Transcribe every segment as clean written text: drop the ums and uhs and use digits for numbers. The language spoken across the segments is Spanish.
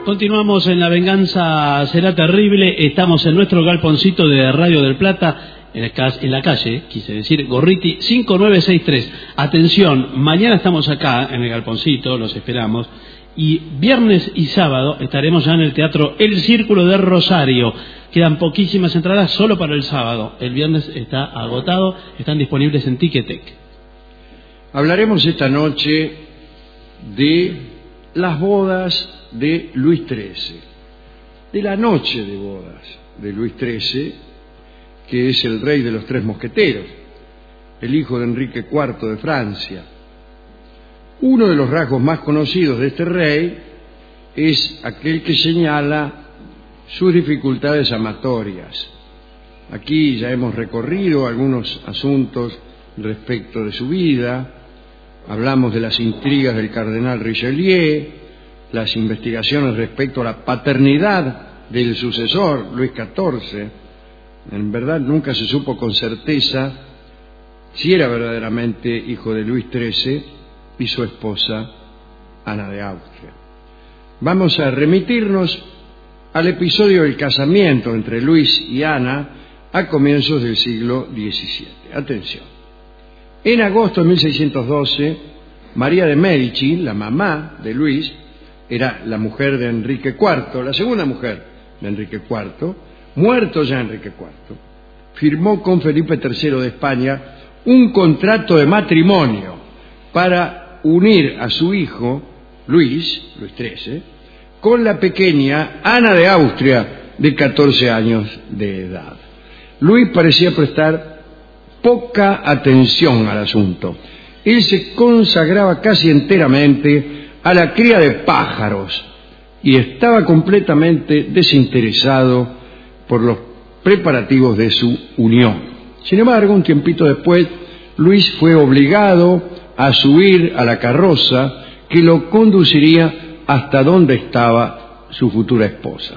continuamos en La Venganza Será Terrible. Estamos en nuestro galponcito de Radio del Plata, en la calle, quise decir, Gorriti 5963. Atención, mañana estamos acá en el galponcito, los esperamos. Y viernes y sábado estaremos ya en el Teatro El Círculo de Rosario. Quedan poquísimas entradas solo para el sábado. El viernes está agotado, están disponibles en Ticketek. Hablaremos esta noche de las bodas de Luis XIII, de la noche de bodas de Luis XIII, que es el rey de los tres mosqueteros, el hijo de Enrique IV de Francia. Uno de los rasgos más conocidos de este rey es aquel que señala sus dificultades amatorias. Aquí ya hemos recorrido algunos asuntos respecto de su vida. Hablamos de las intrigas del cardenal Richelieu, las investigaciones respecto a la paternidad del sucesor, Luis XIV. En verdad nunca se supo con certeza si era verdaderamente hijo de Luis XIII y su esposa, Ana de Austria. Vamos a remitirnos al episodio del casamiento entre Luis y Ana a comienzos del siglo XVII. Atención. En agosto de 1612, María de Medici, la mamá de Luis, era la mujer de Enrique IV, la segunda mujer de Enrique IV, muerto ya Enrique IV, firmó con Felipe III de España un contrato de matrimonio para unir a su hijo, Luis XIII, con la pequeña Ana de Austria, de 14 años de edad. Luis parecía prestar poca atención al asunto. Él se consagraba casi enteramente a la cría de pájaros y estaba completamente desinteresado por los preparativos de su unión. Sin embargo, un tiempito después, Luis fue obligado a subir a la carroza que lo conduciría hasta donde estaba su futura esposa.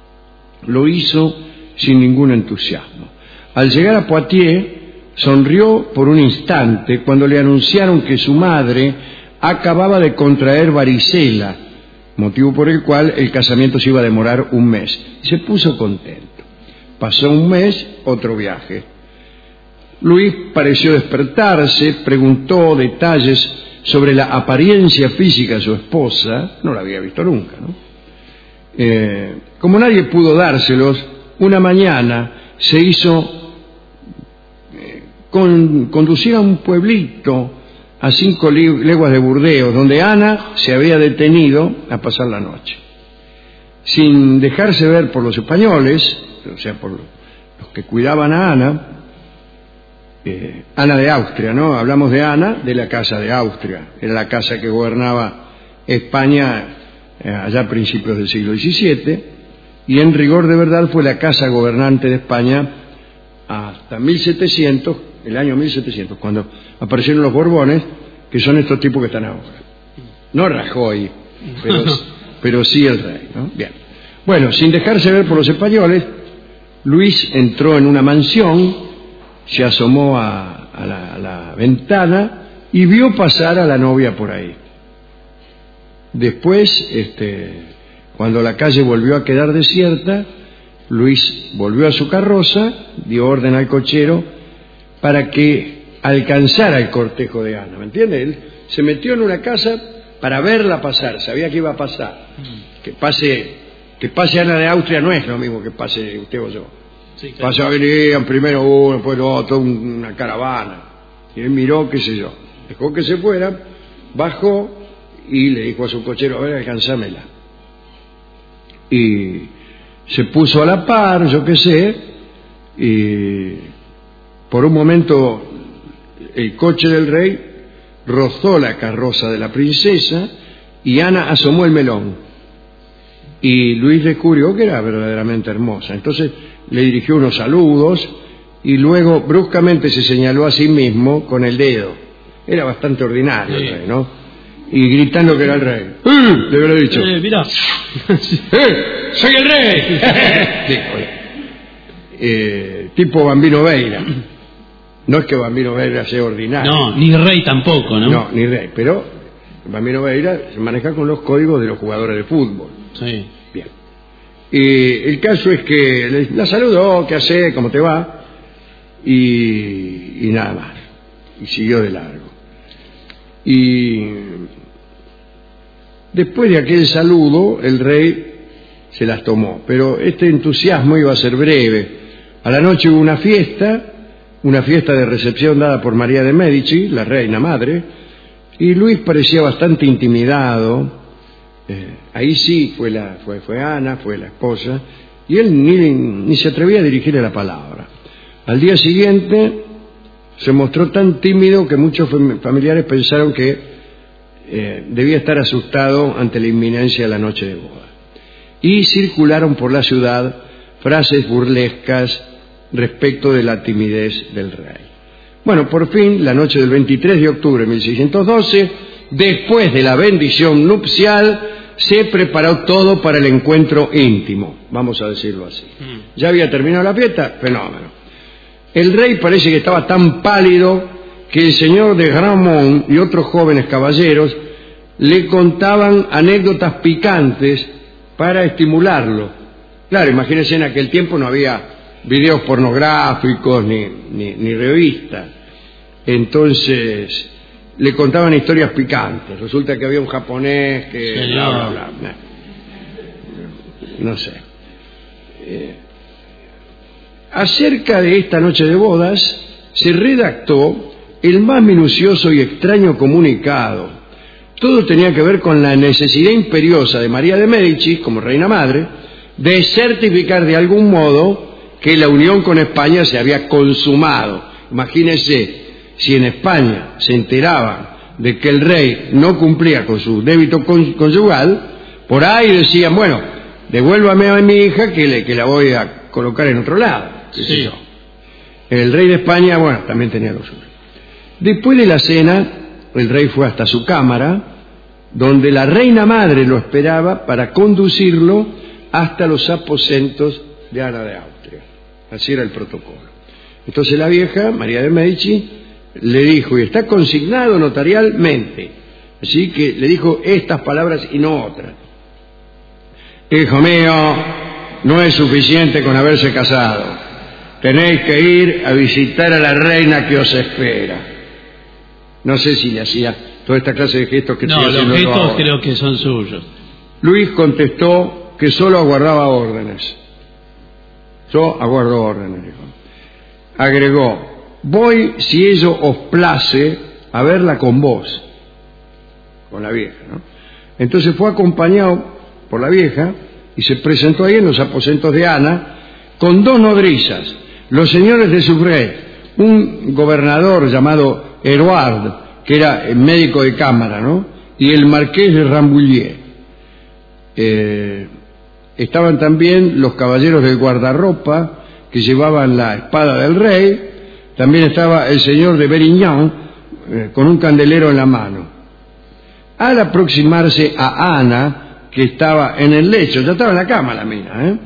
Lo hizo sin ningún entusiasmo. Al llegar a Poitiers, sonrió por un instante cuando le anunciaron que su madre acababa de contraer varicela, motivo por el cual el casamiento se iba a demorar un mes. Y se puso contento. Pasó un mes, otro viaje. Luis pareció despertarse, preguntó detalles sobre la apariencia física de su esposa, no la había visto nunca, ¿no? Como nadie pudo dárselos, una mañana se hizo conducir a un pueblito a 5 leguas de Burdeos, donde Ana se había detenido a pasar la noche. Sin dejarse ver por los españoles, o sea, por los que cuidaban a Ana, Ana de Austria, ¿no? Hablamos de Ana, de la Casa de Austria. Era la casa que gobernaba España allá a principios del siglo XVII, y en rigor de verdad fue la casa gobernante de España hasta 1700, el año 1700, cuando aparecieron los Borbones, que son estos tipos que están ahora. No Rajoy, pero sí el rey, ¿no? Bien. Bueno, sin dejarse ver por los españoles, Luis entró en una mansión, se asomó a la ventana y vio pasar a la novia por ahí. Después, cuando la calle volvió a quedar desierta, Luis volvió a su carroza, dio orden al cochero para que alcanzara el cortejo de Ana, ¿me entiende? Él se metió en una casa para verla pasar, sabía que iba a pasar. Que pase Ana de Austria no es lo mismo que pase usted o yo. Sí, claro. Venían primero uno, después otro, una caravana. Y él miró, qué sé yo, dejó que se fuera, bajó y le dijo a su cochero, a ver, alcanzámela. Y se puso a la par, yo qué sé, y por un momento el coche del rey rozó la carroza de la princesa y Ana asomó el melón. Y Luis descubrió que era verdaderamente hermosa. Entonces le dirigió unos saludos y luego bruscamente se señaló a sí mismo con el dedo. Era bastante ordinario el rey, ¿no? Y gritando que era el rey. Le hubiera dicho. Mirá. ¡Soy el rey! Tipo Bambino Veira. No es que Bambino Veira sea ordinario. No, ni rey tampoco, ¿no? No, ni rey. Pero Bambino Veira se maneja con los códigos de los jugadores de fútbol. Sí. El caso es que la saludó, ¿qué hace? ¿Cómo te va? Y nada más. Y siguió de largo. Y después de aquel saludo, el rey se las tomó. Pero este entusiasmo iba a ser breve. A la noche hubo una fiesta de recepción dada por María de Médici, la reina madre, y Luis parecía bastante intimidado. Ahí sí fue Ana, fue la esposa, y él ni se atrevía a dirigirle la palabra. Al día siguiente se mostró tan tímido que muchos familiares pensaron que debía estar asustado ante la inminencia de la noche de boda. Y circularon por la ciudad frases burlescas respecto de la timidez del rey. Bueno, por fin, la noche del 23 de octubre de 1612, después de la bendición nupcial, se preparó todo para el encuentro íntimo, vamos a decirlo así. Ya había terminado la fiesta, fenómeno. El rey parece que estaba tan pálido que el señor de Gramont y otros jóvenes caballeros le contaban anécdotas picantes para estimularlo. Claro, imagínense, en aquel tiempo no había videos pornográficos ni revistas. Entonces le contaban historias picantes. Resulta que había un japonés que... bla, bla, bla. No sé. Acerca de esta noche de bodas se redactó el más minucioso y extraño comunicado. Todo tenía que ver con la necesidad imperiosa de María de Médici, como reina madre, de certificar de algún modo que la unión con España se había consumado. Imagínense, si en España se enteraban de que el rey no cumplía con su débito conyugal, por ahí decían, bueno, devuélvame a mi hija que la voy a colocar en otro lado. Sí. El rey de España, bueno, también tenía lo suyo. Después de la cena, el rey fue hasta su cámara, donde la reina madre lo esperaba para conducirlo hasta los aposentos de Ana de Austria. Así era el protocolo. Entonces la vieja, María de Médici, le dijo, y está consignado notarialmente, así que le dijo estas palabras y no otras: hijo mío, no es suficiente con haberse casado, tenéis que ir a visitar a la reina que os espera. No sé si le hacía toda esta clase de gestos que estoy haciendo. No, los gestos creo que son suyos. Luis contestó que solo aguardaba órdenes. Yo aguardo órdenes, dijo. Agregó, voy, si ello os place, a verla con vos, con la vieja, ¿no? Entonces fue acompañado por la vieja y se presentó ahí en los aposentos de Ana con dos nodrizas, los señores de Sucre, un gobernador llamado Herouard, que era el médico de cámara, ¿no? Y el marqués de Rambouillet. Estaban también los caballeros del guardarropa que llevaban la espada del rey. También estaba el señor de Berignan con un candelero en la mano. Al aproximarse a Ana, que estaba en el lecho, ya estaba en la cama la mina,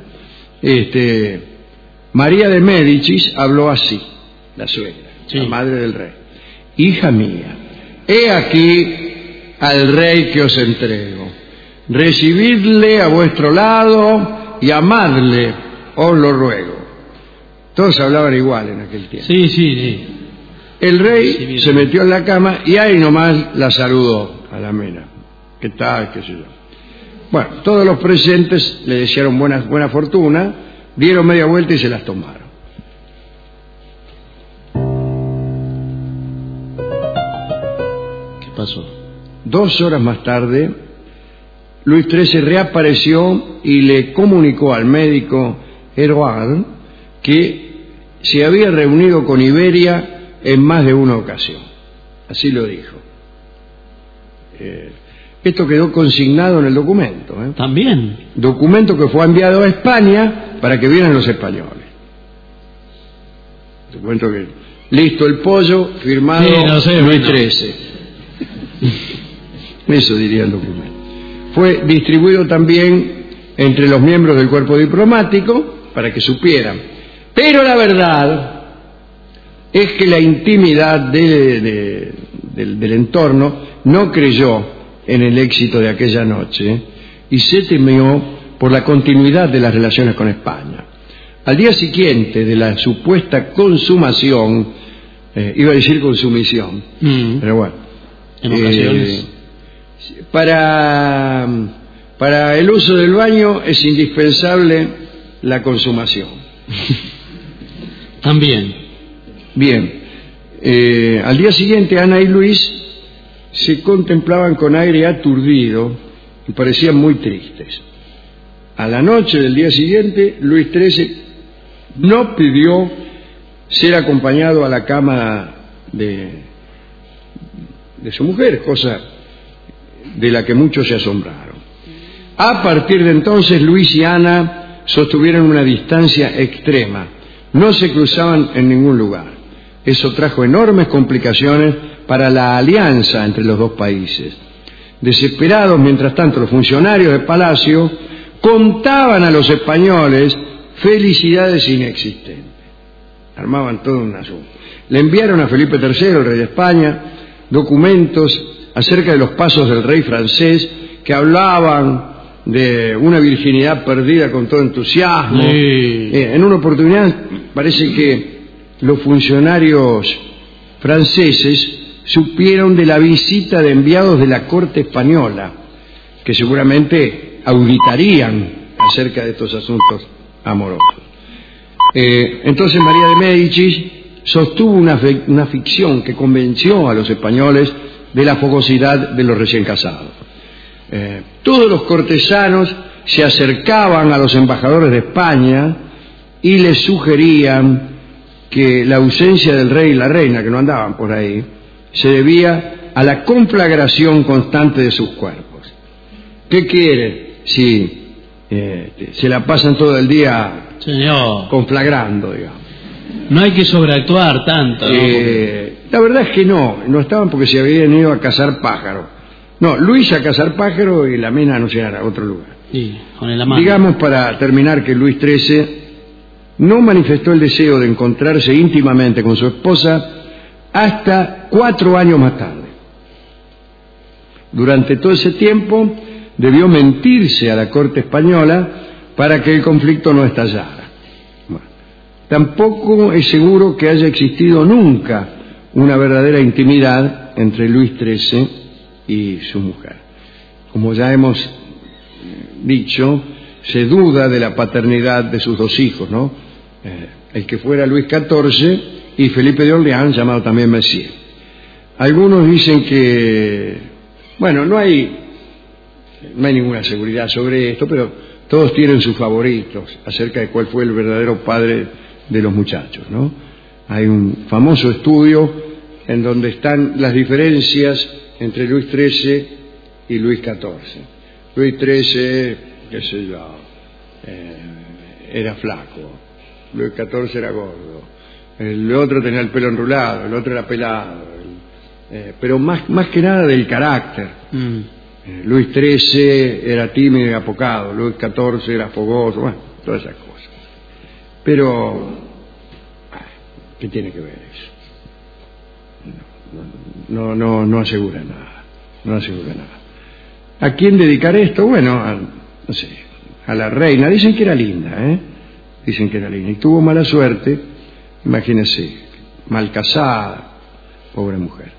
María de Médicis habló así, la suegra, sí, la madre del rey: hija mía, he aquí al rey que os entrego. Recibidle a vuestro lado y amadle, os lo ruego. Todos hablaban igual en aquel tiempo. Sí. El rey se metió en la cama y ahí nomás la saludó a la mena. ¿Qué tal? ¿Qué sé yo? Bueno, todos los presentes le desearon buena fortuna, dieron media vuelta y se las tomaron. ¿Qué pasó? 2 horas más tarde, Luis XIII reapareció y le comunicó al médico Herouard que se había reunido con Iberia en más de una ocasión. Así lo dijo. Esto quedó consignado en el documento. También. Documento que fue enviado a España para que vieran los españoles. Documento que... Listo el pollo, firmado Luis XIII. Eso diría el documento. Fue distribuido también entre los miembros del cuerpo diplomático para que supieran. Pero la verdad es que la intimidad del entorno no creyó en el éxito de aquella noche y se temió por la continuidad de las relaciones con España. Al día siguiente de la supuesta consumación, iba a decir consumición, pero bueno, en ocasiones para el uso del baño es indispensable la consumación. También. Bien, al día siguiente Ana y Luis se contemplaban con aire aturdido y parecían muy tristes. A la noche del día siguiente, Luis XIII no pidió ser acompañado a la cama de su mujer, cosa de la que muchos se asombraron. A partir de entonces, Luis y Ana sostuvieron una distancia extrema, no se cruzaban en ningún lugar. Eso trajo enormes complicaciones para la alianza entre los dos países. Desesperados, mientras tanto, los funcionarios del palacio contaban a los españoles felicidades inexistentes. Armaban todo un asunto. Le enviaron a Felipe III, el rey de España, documentos acerca de los pasos del rey francés que hablaban de una virginidad perdida con todo entusiasmo. Sí. En una oportunidad parece que los funcionarios franceses supieron de la visita de enviados de la corte española, que seguramente auditarían acerca de estos asuntos amorosos. Entonces María de Médicis sostuvo una ficción que convenció a los españoles de la fogosidad de los recién casados. Todos los cortesanos se acercaban a los embajadores de España y les sugerían que la ausencia del rey y la reina, que no andaban por ahí, se debía a la conflagración constante de sus cuerpos. ¿Qué quiere si se la pasan todo el día, señor, conflagrando, digamos? No hay que sobreactuar tanto, ¿no? La verdad es que no estaban porque se habían ido a cazar pájaros. No, Luis a cazar pájaros y la mina a anunciar a otro lugar. Sí, con el amante. Digamos, para terminar, que Luis XIII no manifestó el deseo de encontrarse íntimamente con su esposa hasta 4 años más tarde. Durante todo ese tiempo debió mentirse a la corte española para que el conflicto no estallara. Bueno, tampoco es seguro que haya existido nunca una verdadera intimidad entre Luis XIII y su mujer. Como ya hemos dicho, se duda de la paternidad de sus 2 hijos, ¿no? El que fuera Luis XIV y Felipe de Orleans, llamado también Messier. Algunos dicen que, bueno, no hay ninguna seguridad sobre esto, pero todos tienen sus favoritos acerca de cuál fue el verdadero padre de los muchachos, ¿no? Hay un famoso estudio en donde están las diferencias entre Luis XIII y Luis XIV. Luis XIII, qué sé yo, era flaco. Luis XIV era gordo. El otro tenía el pelo enrulado, el otro era pelado. Pero más que nada del carácter. Luis XIII era tímido y apocado, Luis XIV era fogoso, bueno, todas esas cosas. Pero, ¿qué tiene que ver eso? No asegura nada, no asegura nada. ¿A quién dedicar esto? Bueno, no sé, a la reina. Dicen que era linda, Dicen que era linda. Y tuvo mala suerte, imagínense, mal casada, pobre mujer.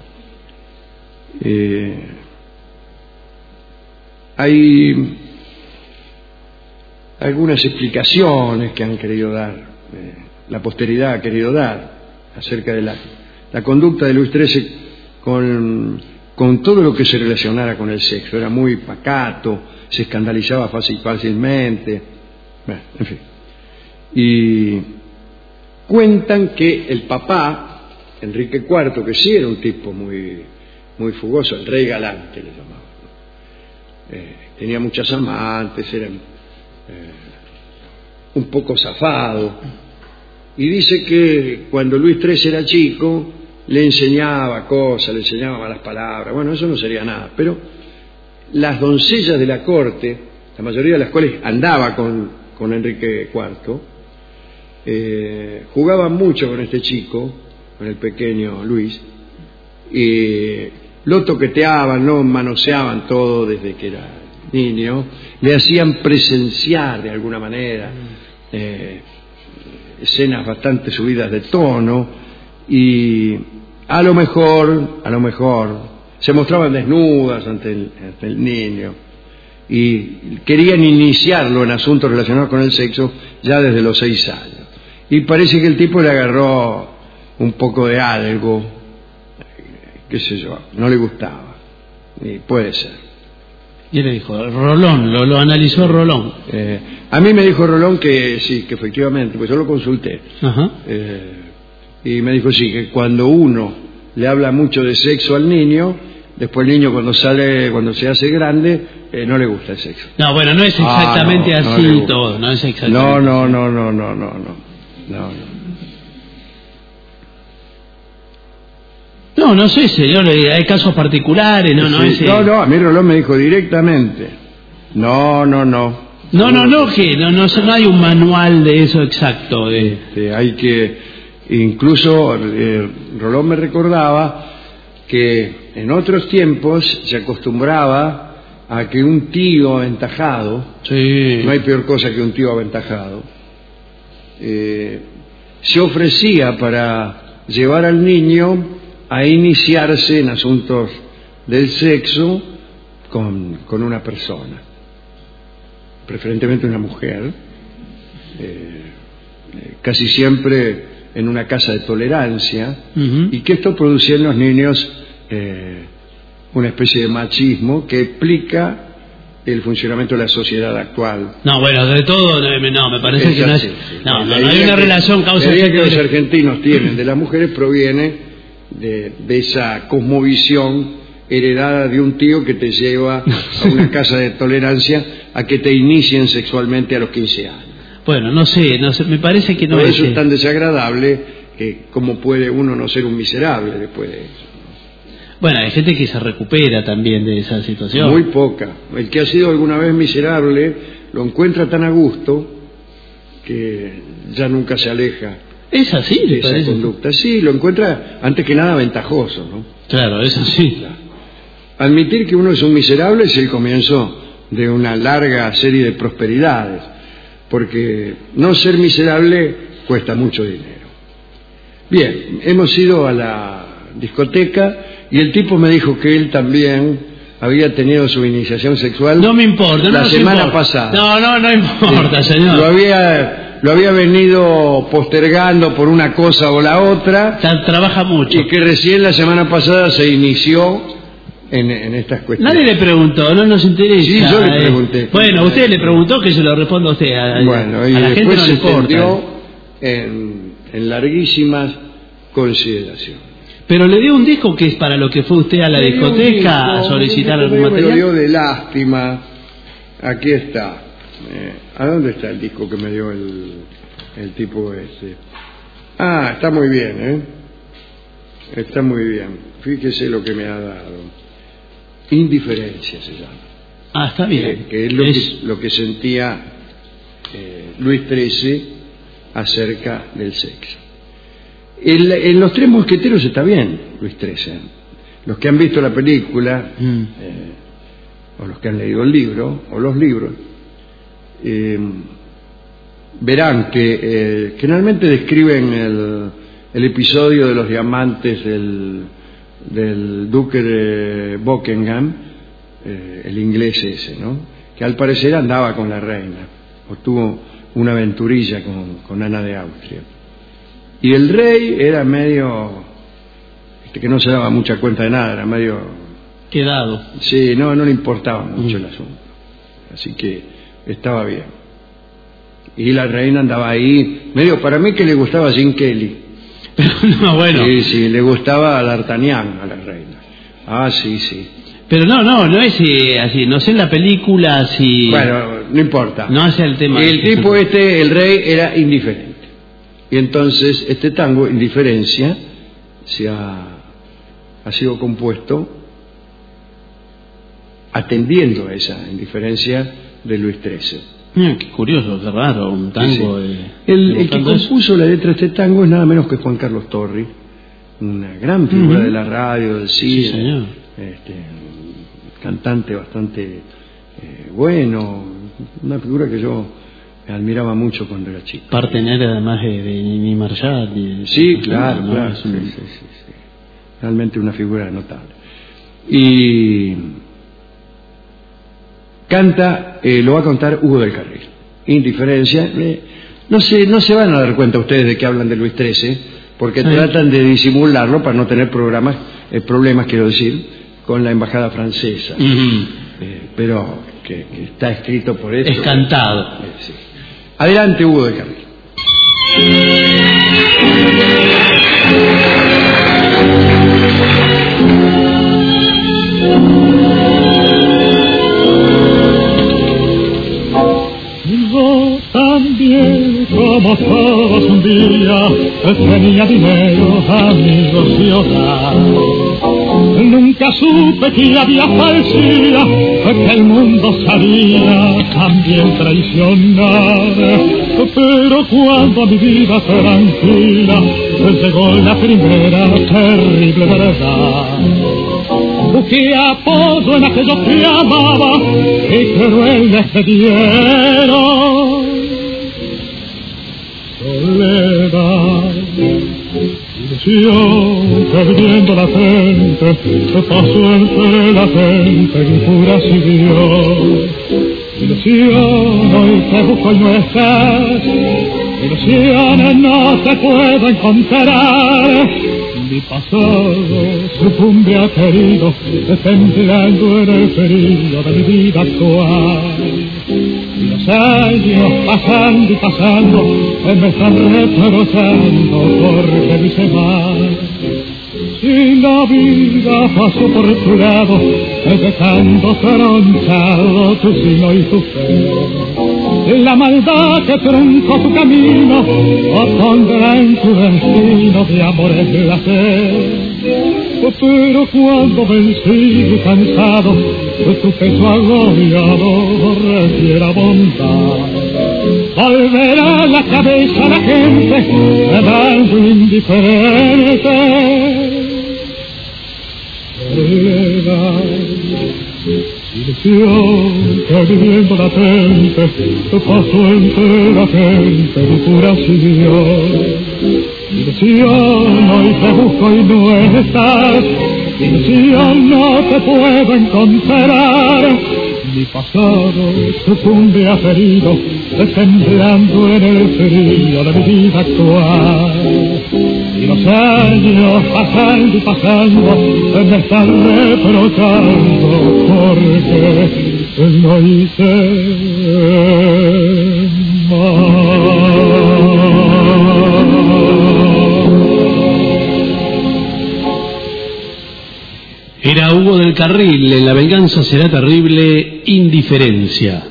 Hay algunas explicaciones que han querido dar, la posteridad ha querido dar, acerca de la conducta de Luis XIII con todo lo que se relacionara con el sexo. Era muy pacato, se escandalizaba fácilmente, bueno, en fin. Y cuentan que el papá, Enrique IV, que sí era un tipo muy fugoso, el rey galante le llamaban, tenía muchas amantes, era un poco zafado, y dice que cuando Luis XIII era chico le enseñaba cosas, le enseñaba malas palabras. Bueno, eso no sería nada, pero las doncellas de la corte, la mayoría de las cuales andaba con Enrique IV, jugaban mucho con este chico, con el pequeño Luis, y lo toqueteaban, lo manoseaban todo desde que era niño, le hacían presenciar de alguna manera escenas bastante subidas de tono y a lo mejor se mostraban desnudas ante el niño y querían iniciarlo en asuntos relacionados con el sexo ya desde los 6 años. Y parece que el tipo le agarró un poco de algo, qué sé yo, no le gustaba. Y puede ser. Y le dijo, Rolón, lo analizó Rolón. A mí me dijo Rolón que sí, que efectivamente, pues yo lo consulté. Ajá. Y me dijo sí, que cuando uno le habla mucho de sexo al niño, después el niño cuando se hace grande, no le gusta el sexo. No, bueno, no es exactamente así todo, no es exactamente No sé, señor, hay casos particulares, no es... No, a mí Rolón me dijo directamente. No, que no hay un manual de eso exacto. Hay que... Incluso Rolón me recordaba que en otros tiempos se acostumbraba a que un tío aventajado, sí, no hay peor cosa que un tío aventajado, se ofrecía para llevar al niño a iniciarse en asuntos del sexo con una persona, preferentemente una mujer, casi siempre en una casa de tolerancia, y que esto producía en los niños una especie de machismo que explica el funcionamiento de la sociedad actual. No, bueno, de todo, no, me parece que no es... No hay una relación causa-efecto. La idea que los argentinos tienen de las mujeres proviene de esa cosmovisión heredada de un tío que te lleva a una casa de tolerancia a que te inicien sexualmente a los 15 años. Bueno, no sé, me parece que no Por es... eso es tan desagradable que cómo puede uno no ser un miserable después de eso. Bueno, hay gente que se recupera también de esa situación. Muy poca. El que ha sido alguna vez miserable lo encuentra tan a gusto que ya nunca se aleja. ¿Es así? De esa conducta. Sí, lo encuentra antes que nada ventajoso, ¿no? Claro, es así. Claro. Admitir que uno es un miserable es el comienzo de una larga serie de prosperidades, porque no ser miserable cuesta mucho dinero. Bien, hemos ido a la discoteca y el tipo me dijo que él también había tenido su iniciación sexual. No me importa, la semana pasada. No importa, señor. Lo había venido postergando por una cosa o la otra. Trabaja mucho. Y que recién la semana pasada se inició en estas cuestiones. Nadie le preguntó, no nos interesa. Sí, yo le pregunté. Bueno, usted le preguntó, que se lo responda a usted. Bueno, y a la después gente no le importa. se extendió en larguísimas consideraciones. Pero le dio un disco que es para lo que fue usted a la discoteca a solicitar algún material. Me lo dio de lástima. Aquí está. ¿A dónde está el disco que me dio el tipo ese? Ah, está muy bien, Está muy bien. Fíjese lo que me ha dado. Indiferencia se llama. Ah, está bien. Que es lo que sentía Luis XIII acerca del sexo. En Los Tres Mosqueteros está bien Luis XIII. Los que han visto la película, o los que han leído el libro, o los libros, verán que generalmente describen el episodio de los diamantes del duque de Buckingham, el inglés ese, ¿no? Que al parecer andaba con la reina, o tuvo una aventurilla con Ana de Austria. Y el rey era medio, que no se daba mucha cuenta de nada, era medio... Quedado. Sí, no le importaba mucho el asunto. Así que estaba bien. Y la reina andaba ahí, medio para mí que le gustaba Jim Kelly. Pero no, bueno. Sí, le gustaba a D'Artagnan, a la reina. Ah, sí. Pero no es así, no sé en la película si... Bueno, no importa. No hace el tema. El tipo el rey, era indiferente. Y entonces este tango, Indiferencia, ha sido compuesto atendiendo a esa indiferencia de Luis XIII. Qué curioso, qué raro, un tango. Sí. El que compuso la letra de este tango es nada menos que Juan Carlos Torri, una gran figura de la radio, del cine, sí, señor. Cantante bastante bueno, una figura que yo admiraba mucho cuando era chico. Partener además de Nini Marshall. Sí, claro, ¿no? Claro. Sí. Realmente una figura notable. Y canta, lo va a contar Hugo del Carril. Indiferencia. No se van a dar cuenta ustedes de que hablan de Luis XIII, porque tratan de disimularlo para no tener problemas, quiero decir, con la embajada francesa. Pero que está escrito por eso. Es cantado. Sí. Adelante, Hugo del Carril. Yo también, como todos un día, tenía dinero, amigos y hogar. Nunca supe que había falsía, que el mundo sabía también traicionar. Pero cuando a mi vida tranquila llegó la primera terrible verdad, busqué apoyo en aquellos que amaba y crueles me dieron soledad. Ilusión perdiendo la gente, pasó entre la gente impura siguió. Ilusión hoy te busco y no estás, ilusión no te puedo encontrar. Mi pasado sucumbe a querido, temblando en el frío de mi vida actual. Y los años pasando y pasando, me están reprochando porque me hice mal. Si la vida pasó por tu lado, dejando tronchado tu sino y tu fe, la maldad que truncó tu camino, o pondrá en tu destino de amores placer. Pero cuando vencido y cansado, tu peso agobiado requiera bondad, volverá la cabeza a la gente, quedando indiferente. Soledad, ilusión que viviendo latente, pasó entre la gente y pura siguió. Ilusión, hoy te busco y no estás, ilusión, no te puedo encontrar. Mi pasado sucumbe aferido, temblando en el frío de mi vida actual. Y los años pasando y pasando, me están reprochando porque no hice mal. Era Hugo del Carril, en La venganza será terrible, indiferencia.